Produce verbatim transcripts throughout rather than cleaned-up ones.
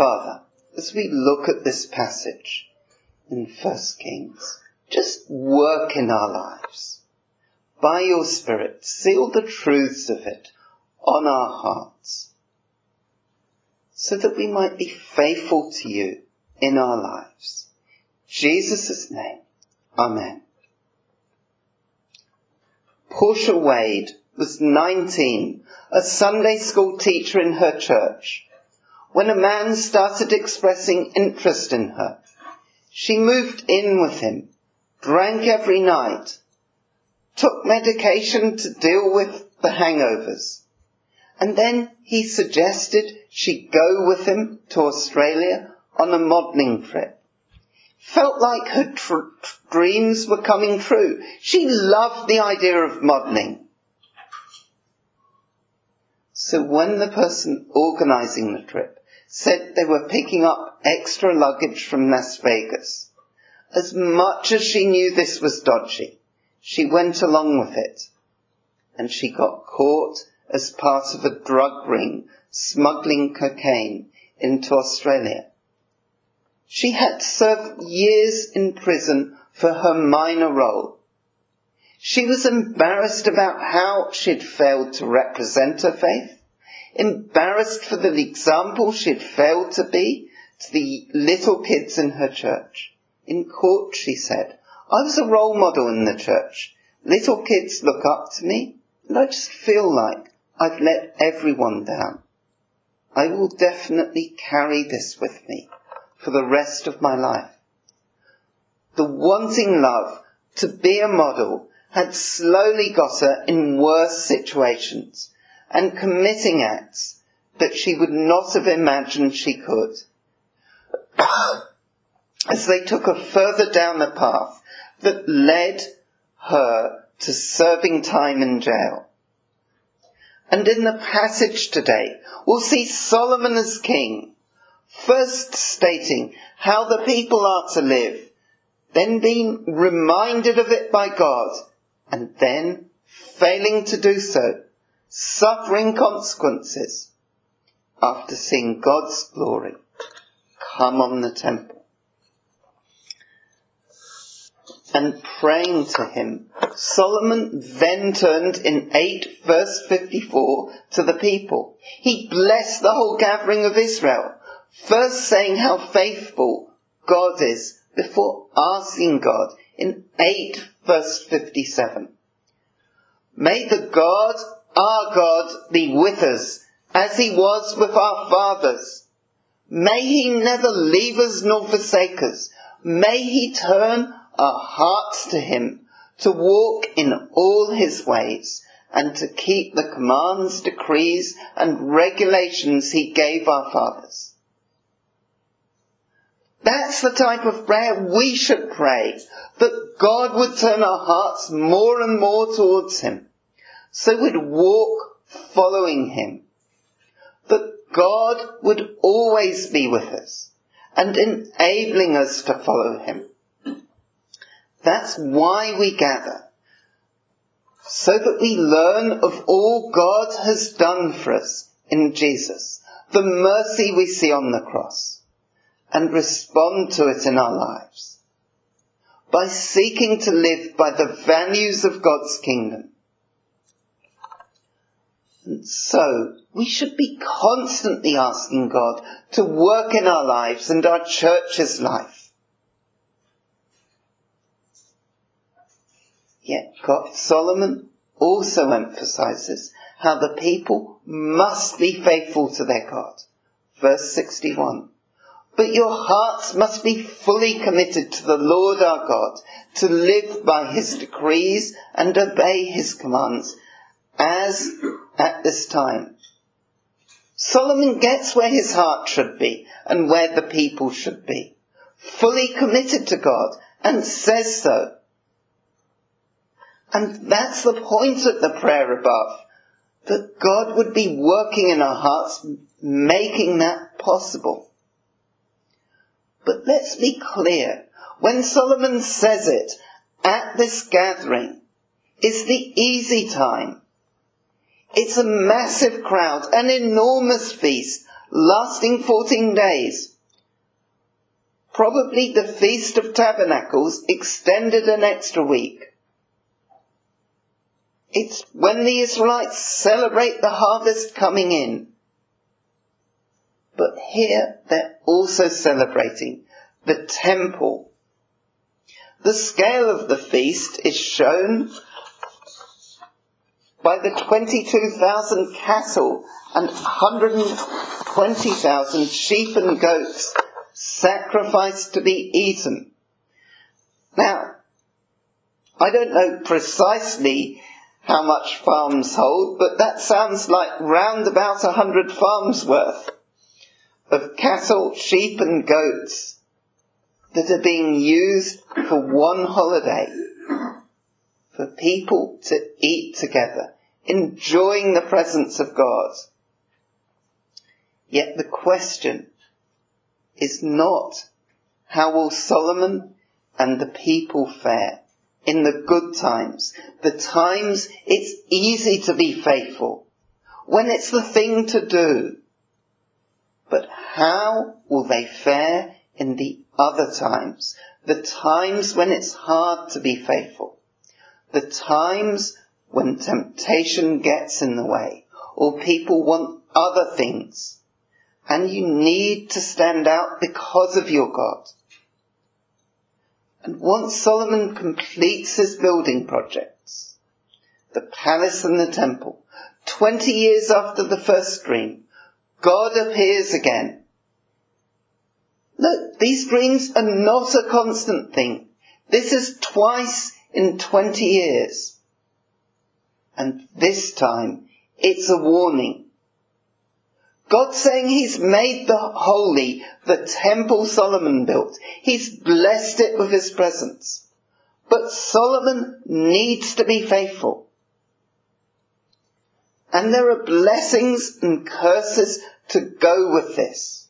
Father, as we look at this passage in First Kings, just work in our lives. By your Spirit, seal the truths of it on our hearts, so that we might be faithful to you in our lives. In Jesus' name, Amen. Portia Wade was nineteen, a Sunday school teacher in her church, when a man started expressing interest in her. She moved in with him, drank every night, took medication to deal with the hangovers, and then he suggested she go with him to Australia on a modelling trip. Felt like her tr- dreams were coming true. She loved the idea of modelling. So when the person organising the trip said they were picking up extra luggage from Las Vegas, as much as she knew this was dodgy, she went along with it. And she got caught as part of a drug ring smuggling cocaine into Australia. She had to serve years in prison for her minor role. She was embarrassed about how she'd failed to represent her faith, embarrassed for the example she'd failed to be to the little kids in her church. In court, she said, I was a role model in the church. Little kids look up to me, and I just feel like I've let everyone down. I will definitely carry this with me for the rest of my life. The wanting love to be a model had slowly got her in worse situations and committing acts that she would not have imagined she could. As they took her further down the path that led her to serving time in jail. And in the passage today, we'll see Solomon as king, first stating how the people are to live, then being reminded of it by God, and then failing to do so, suffering consequences after seeing God's glory come on the temple. And praying to him, Solomon then turned in eight verse fifty-four to the people. He blessed the whole gathering of Israel, first saying how faithful God is before asking God in eight verse fifty-seven. May the God, our God, be with us as he was with our fathers. May he never leave us nor forsake us. May he turn our hearts to him, to walk in all his ways, and to keep the commands, decrees, and regulations he gave our fathers. That's the type of prayer we should pray, that God would turn our hearts more and more towards him, so we'd walk following him, that God would always be with us, and enabling us to follow him. That's why we gather, so that we learn of all God has done for us in Jesus, the mercy we see on the cross, and respond to it in our lives, by seeking to live by the values of God's kingdom. And so, we should be constantly asking God to work in our lives and our church's life. Yet God, Solomon also emphasizes how the people must be faithful to their God. Verse sixty-one. But your hearts must be fully committed to the Lord our God, to live by his decrees and obey his commands, as at this time. Solomon gets where his heart should be and where the people should be. Fully committed to God, and says so. And that's the point of the prayer above, that God would be working in our hearts, making that possible. But let's be clear, when Solomon says it at this gathering, it's the easy time. It's a massive crowd, an enormous feast, lasting fourteen days. Probably the Feast of Tabernacles extended an extra week. It's when the Israelites celebrate the harvest coming in. But here they're also celebrating the temple. The scale of the feast is shown by the twenty-two thousand cattle and one hundred twenty thousand sheep and goats sacrificed to be eaten. Now, I don't know precisely how much farms hold, but that sounds like round about a hundred farms worth of cattle, sheep and goats that are being used for one holiday, for people to eat together, enjoying the presence of God. Yet the question is not how will Solomon and the people fare in the good times, the times it's easy to be faithful, when it's the thing to do, but how will they fare in the other times, the times when it's hard to be faithful, the times when temptation gets in the way, or people want other things, and you need to stand out because of your God. And once Solomon completes his building projects, the palace and the temple, twenty years after the first dream, God appears again. Look, these dreams are not a constant thing. This is twice in twenty years. And this time, it's a warning. God's saying he's made the holy, the temple Solomon built. He's blessed it with his presence. But Solomon needs to be faithful. And there are blessings and curses to go with this.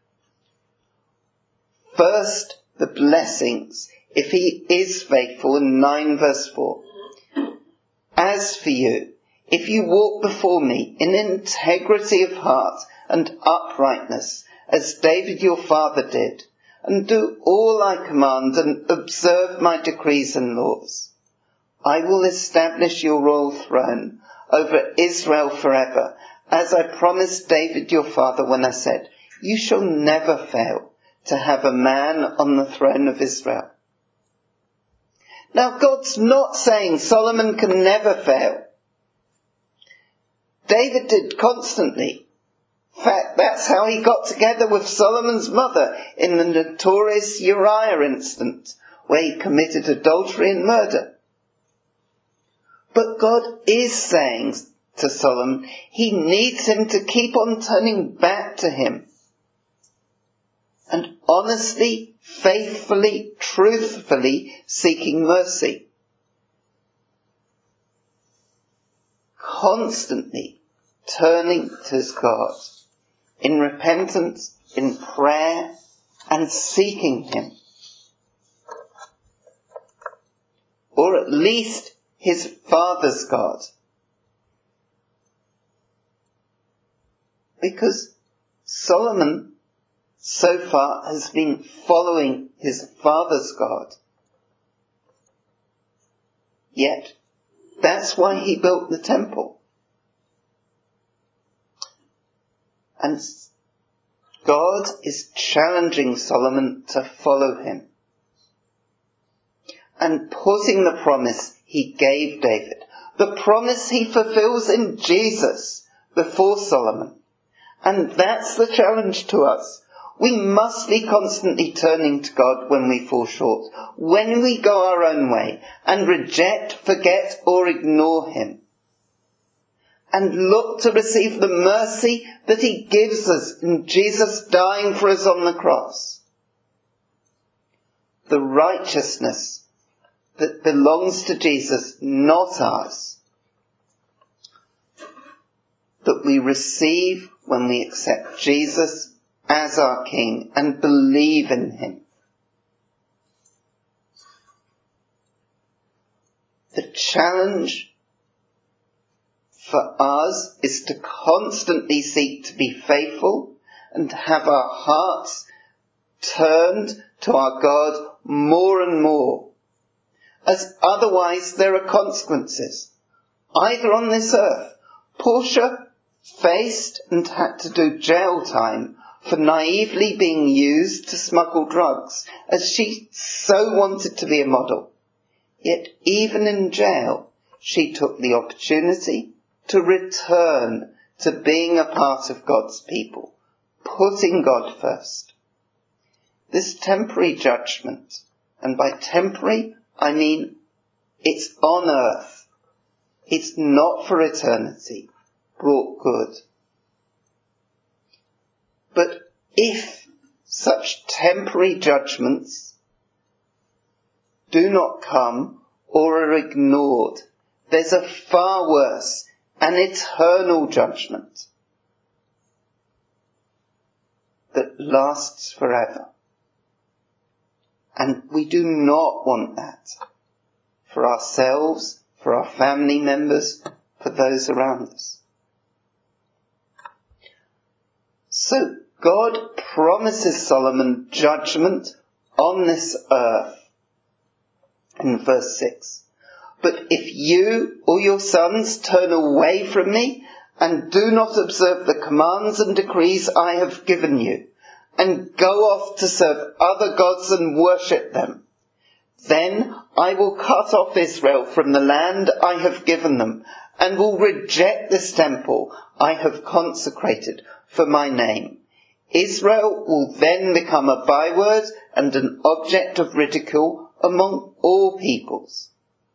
First, the blessings, if he is faithful, in nine verse four. As for you, if you walk before me in integrity of heart and uprightness, as David your father did, and do all I command and observe my decrees and laws, I will establish your royal throne over Israel forever, as I promised David your father when I said, you shall never fail to have a man on the throne of Israel. Now God's not saying Solomon can never fail. David did constantly. In fact, that's how he got together with Solomon's mother in the notorious Uriah incident, where he committed adultery and murder. But God is saying to Solomon, he needs him to keep on turning back to him. And honestly, faithfully, truthfully seeking mercy. Constantly turning to his God in repentance, in prayer, and seeking him. Or at least his father's God. Because Solomon so far has been following his father's God. Yet, that's why he built the temple. And God is challenging Solomon to follow him. And putting the promise he gave David, the promise he fulfills in Jesus before Solomon. And that's the challenge to us. We must be constantly turning to God when we fall short, when we go our own way, and reject, forget, or ignore him. And look to receive the mercy that he gives us in Jesus dying for us on the cross. The righteousness that belongs to Jesus, not ours, that we receive when we accept Jesus as our King and believe in him. The challenge for us is to constantly seek to be faithful and have our hearts turned to our God more and more, as otherwise there are consequences. Either on this earth, Portia faced and had to do jail time for naively being used to smuggle drugs, as she so wanted to be a model. Yet even in jail, she took the opportunity to return to being a part of God's people, putting God first. This temporary judgment, and by temporary I mean it's on earth, it's not for eternity, brought good. But if such temporary judgments do not come or are ignored, there's a far worse, an eternal judgment that lasts forever. And we do not want that for ourselves, for our family members, for those around us. So God promises Solomon judgment on this earth. In verse six, but if you or your sons turn away from me and do not observe the commands and decrees I have given you, and go off to serve other gods and worship them, then I will cut off Israel from the land I have given them, and will reject this temple I have consecrated for my name. Israel will then become a byword and an object of ridicule among all peoples.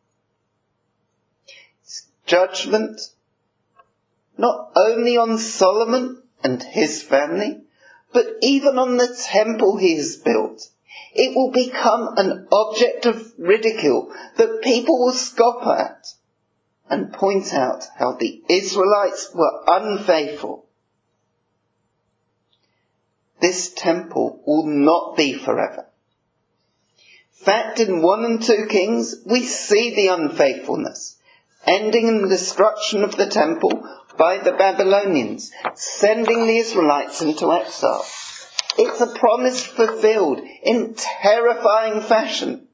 It's judgment not only on Solomon and his family, but even on the temple he has built. It will become an object of ridicule that people will scoff at and point out how the Israelites were unfaithful. This temple will not be forever. In fact, in one and two Kings, we see the unfaithfulness, ending in the destruction of the temple by the Babylonians, sending the Israelites into exile. It's a promise fulfilled in terrifying fashion.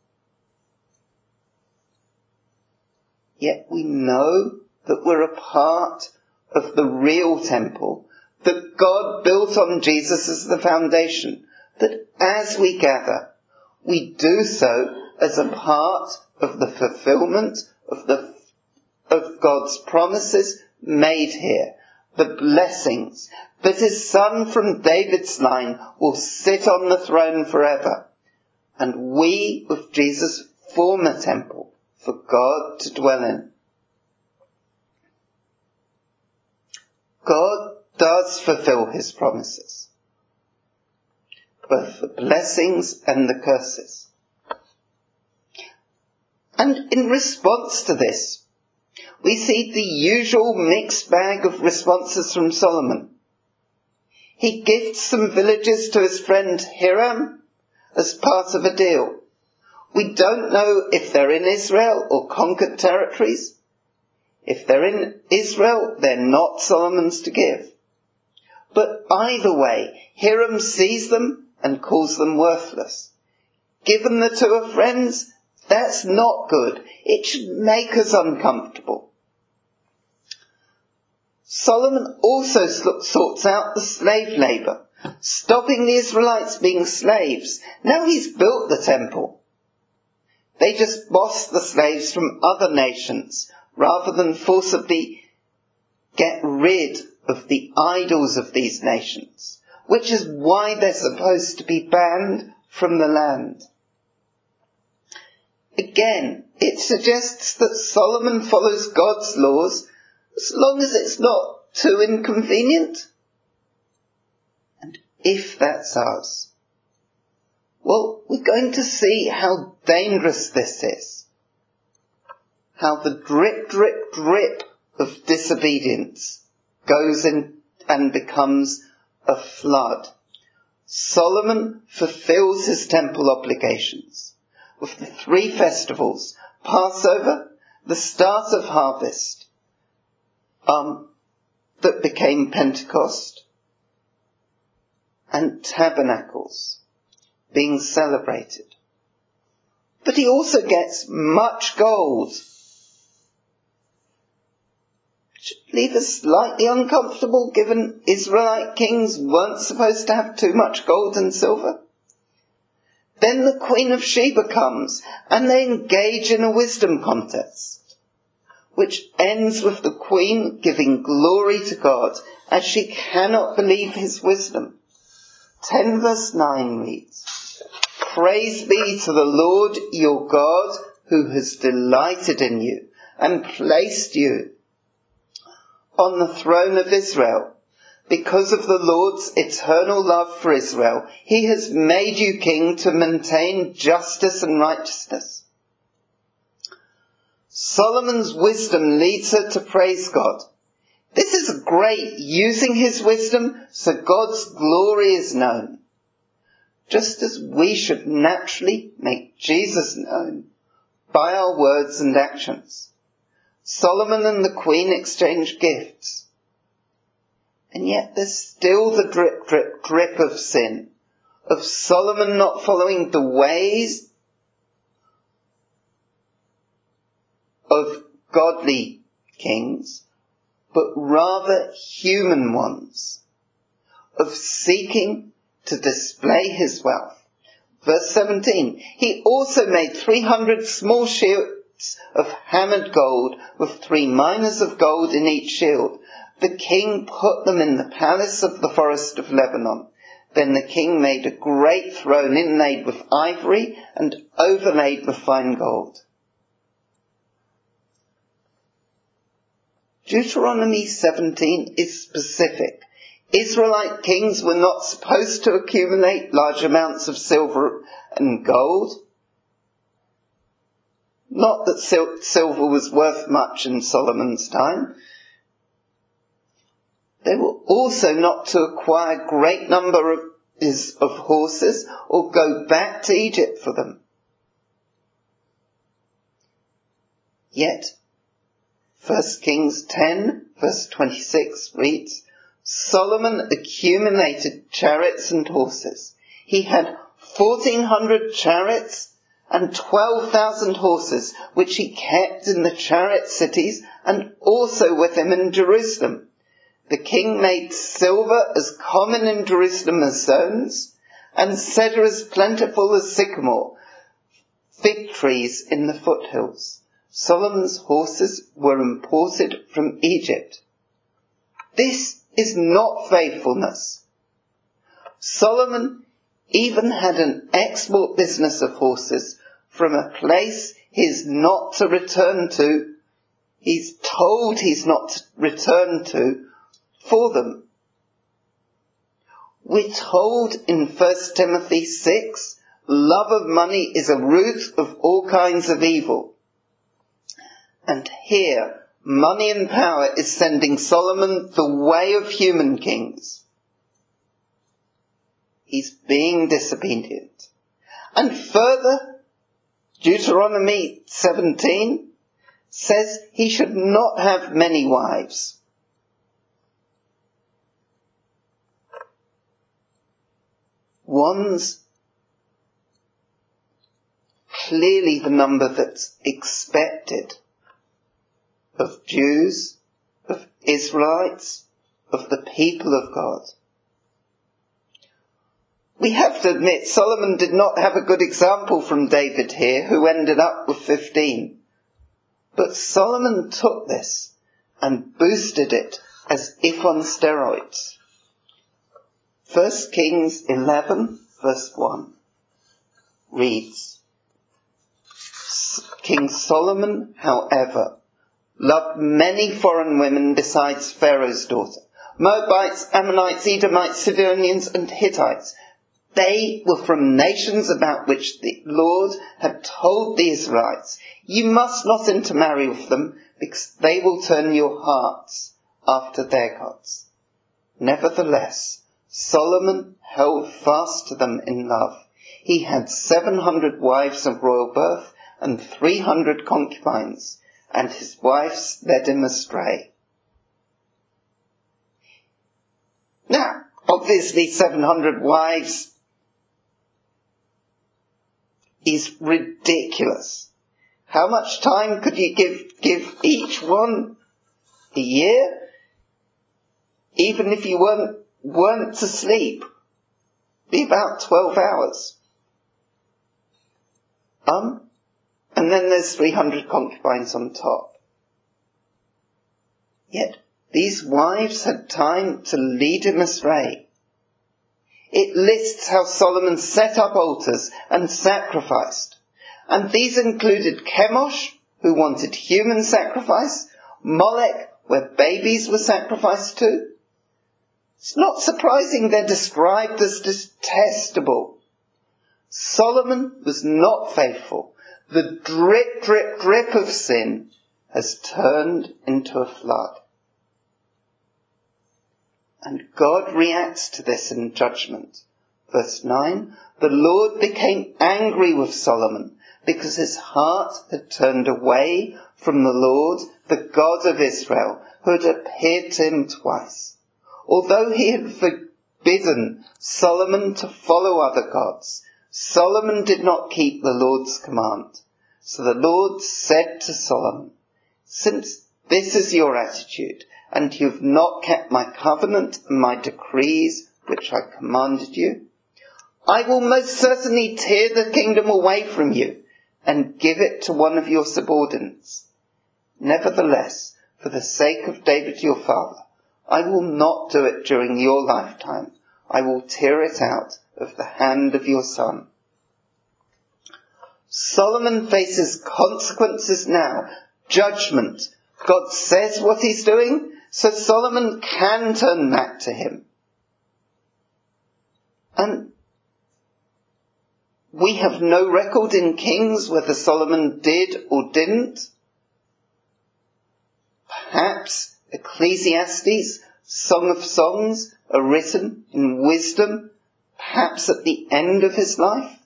Yet we know that we're a part of the real temple, that God built on Jesus as the foundation, that as we gather, we do so as a part of the fulfillment of the of God's promises made here, the blessings that his son from David's line will sit on the throne forever, and we with Jesus form a temple for God to dwell in. God does fulfill his promises, both the blessings and the curses. And in response to this, we see the usual mixed bag of responses from Solomon. He gifts some villages to his friend Hiram as part of a deal. We don't know if they're in Israel or conquered territories. If they're in Israel, they're not Solomon's to give. But either way, Hiram sees them and calls them worthless. Given the two are friends, that's not good. It should make us uncomfortable. Solomon also sorts out the slave labour, stopping the Israelites being slaves. Now he's built the temple. They just boss the slaves from other nations, rather than forcibly get rid of the idols of these nations, which is why they're supposed to be banned from the land. Again, it suggests that Solomon follows God's laws as long as it's not too inconvenient. And if that's us, well, we're going to see how dangerous this is. How the drip, drip, drip of disobedience goes in and becomes a flood. Solomon fulfills his temple obligations with the three festivals, Passover, the start of harvest, um, that became Pentecost, and tabernacles being celebrated. But he also gets much gold. Should leave us slightly uncomfortable, given Israelite kings weren't supposed to have too much gold and silver. Then the Queen of Sheba comes, and they engage in a wisdom contest, which ends with the Queen giving glory to God, as she cannot believe his wisdom. ten verse nine reads, "Praise be to the Lord your God, who has delighted in you, and placed you on the throne of Israel. Because of the Lord's eternal love for Israel, he has made you king to maintain justice and righteousness." Solomon's wisdom leads her to praise God. This is great, using his wisdom so God's glory is known, just as we should naturally make Jesus known by our words and actions. Solomon and the Queen exchange gifts. And yet there's still the drip, drip, drip of sin, of Solomon not following the ways of godly kings, but rather human ones, of seeking to display his wealth. Verse seventeen, "He also made three hundred small shields of hammered gold, with three minors of gold in each shield. The king put them in the palace of the forest of Lebanon. Then the king made a great throne inlaid with ivory and overlaid with fine gold." Deuteronomy seventeen is specific. Israelite kings were not supposed to accumulate large amounts of silver and gold. Not that sil- silver was worth much in Solomon's time. They were also not to acquire a great number of, is, of horses or go back to Egypt for them. Yet, First Kings ten, verse twenty-six reads, "Solomon accumulated chariots and horses. He had fourteen hundred chariots and twelve thousand horses, which he kept in the chariot cities and also with him in Jerusalem. The king made silver as common in Jerusalem as stones, and cedar as plentiful as sycamore, fig trees in the foothills. Solomon's horses were imported from Egypt." This is not faithfulness. Solomon even had an export business of horses from a place he's not to return to, he's told he's not to return to, for them. We're told in First Timothy six, love of money is a root of all kinds of evil. And here, money and power is sending Solomon the way of human kings. He's being disobedient. And further, Deuteronomy seventeen says he should not have many wives. One's clearly the number that's expected of Jews, of Israelites, of the people of God. We have to admit Solomon did not have a good example from David here, who ended up with fifteen. But Solomon took this and boosted it as if on steroids. First Kings eleven, verse one reads, "King Solomon, however, loved many foreign women besides Pharaoh's daughter, Moabites, Ammonites, Edomites, Sidonians, and Hittites. They were from nations about which the Lord had told the Israelites, 'You must not intermarry with them, because they will turn your hearts after their gods.' Nevertheless, Solomon held fast to them in love. He had seven hundred wives of royal birth and three hundred concubines, and his wives led him astray." Now, obviously seven hundred wives is ridiculous. How much time could you give, give each one? A year? Even if you weren't, weren't to sleep, be about twelve hours. Um, and then there's three hundred concubines on top. Yet these wives had time to lead him astray. It lists how Solomon set up altars and sacrificed. And these included Chemosh, who wanted human sacrifice, Molech, where babies were sacrificed to. It's not surprising they're described as detestable. Solomon was not faithful. The drip, drip, drip of sin has turned into a flood. And God reacts to this in judgment. Verse nine, the Lord became angry with Solomon because his heart had turned away from the Lord, the God of Israel, who had appeared to him twice. Although he had forbidden Solomon to follow other gods, Solomon did not keep the Lord's command. So the Lord said to Solomon, since this is your attitude, and you have not kept my covenant and my decrees which I commanded you, I will most certainly tear the kingdom away from you and give it to one of your subordinates. Nevertheless, for the sake of David your father, I will not do it during your lifetime. I will tear it out of the hand of your son. Solomon faces consequences now, judgment. God says what he's doing, so Solomon can turn back to him. And we have no record in Kings whether Solomon did or didn't. Perhaps Ecclesiastes, Song of Songs, are written in wisdom, perhaps at the end of his life.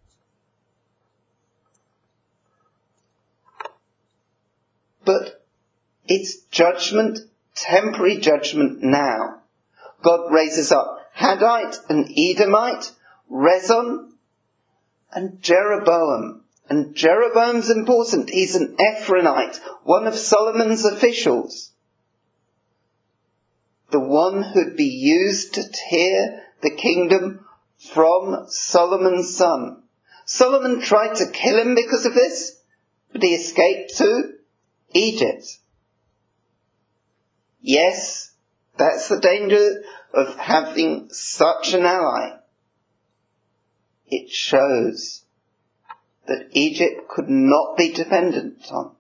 But it's judgment, temporary judgment now. God raises up Haddite and Edomite, Rezon and Jeroboam. And Jeroboam's important. He's an Ephronite, one of Solomon's officials. The one who'd be used to tear the kingdom from Solomon's son. Solomon tried to kill him because of this, but he escaped to Egypt. Yes, that's the danger of having such an ally. It shows that Egypt could not be dependent on.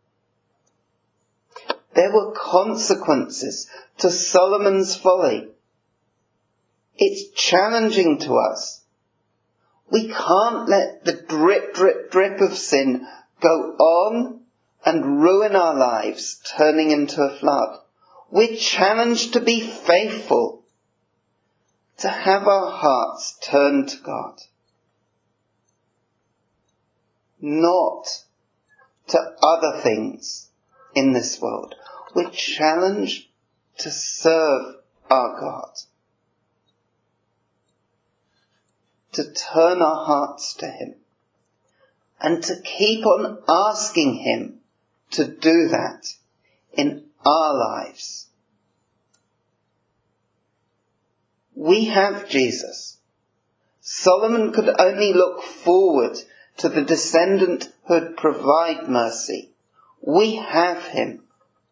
There were consequences to Solomon's folly. It's challenging to us. We can't let the drip, drip, drip of sin go on and ruin our lives, turning into a flood. We're challenged to be faithful, to have our hearts turned to God, not to other things in this world. We're challenged to serve our God, to turn our hearts to him, and to keep on asking him to do that in our lives. We have Jesus. Solomon could only look forward to the descendant who would provide mercy. We have him.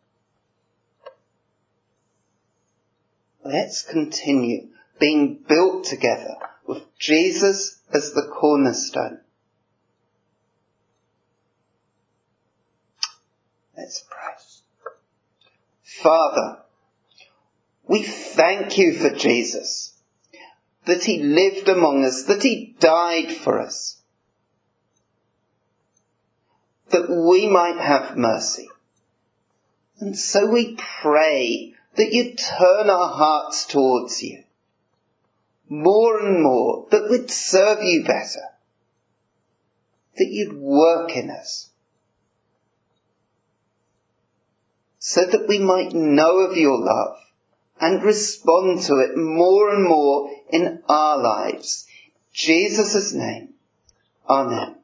Let's continue being built together with Jesus as the cornerstone. Let's pray. Father, we thank you for Jesus, that he lived among us, that he died for us, that we might have mercy. And so we pray that you turn our hearts towards you more and more, that we'd serve you better, that you'd work in us, so that we might know of your love and respond to it more and more in our lives. In Jesus' name, amen.